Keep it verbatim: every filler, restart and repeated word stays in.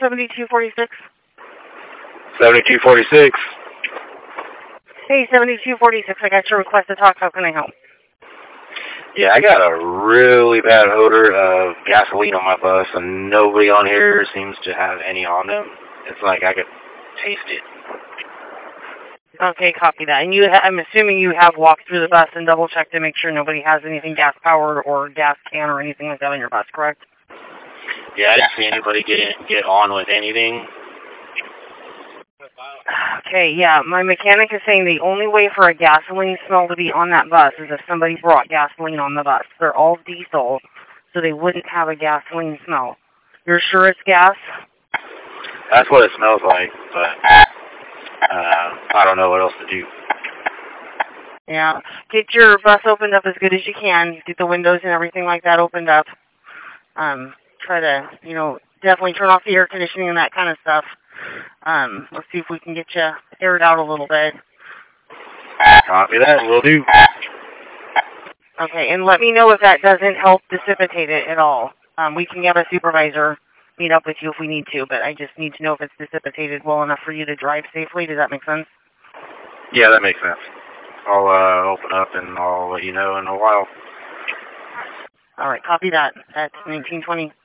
seventy-two forty-six. seventy-two forty-six. Hey, seventy-two forty-six, I got your request to talk. How can I help? Yeah, I got a really bad odor of gasoline on my bus, and nobody on here seems to have any on them. It's like I could taste it. Okay, copy that. And you, ha I'm assuming you have walked through the bus and double-checked to make sure nobody has anything gas-powered or gas can or anything like that on your bus, correct? Yeah, I didn't see anybody get get on with anything. Okay, yeah, my mechanic is saying the only way for a gasoline smell to be on that bus is if somebody brought gasoline on the bus. They're all diesel, so they wouldn't have a gasoline smell. You're sure it's gas? That's what it smells like, but uh, I don't know what else to do. Yeah, get your bus opened up as good as you can. Get the windows and everything like that opened up. Um, try to, you know, definitely turn off the air conditioning and that kind of stuff. Um, let's see if we can get you aired out a little bit. Copy that, will do. Okay, and let me know if that doesn't help dissipate it at all. Um, we can have a supervisor meet up with you if we need to, but I just need to know if it's dissipated well enough for you to drive safely. Does that make sense? Yeah, that makes sense. I'll uh, open up and I'll let you know in a while. All right, copy that. That's nineteen twenty.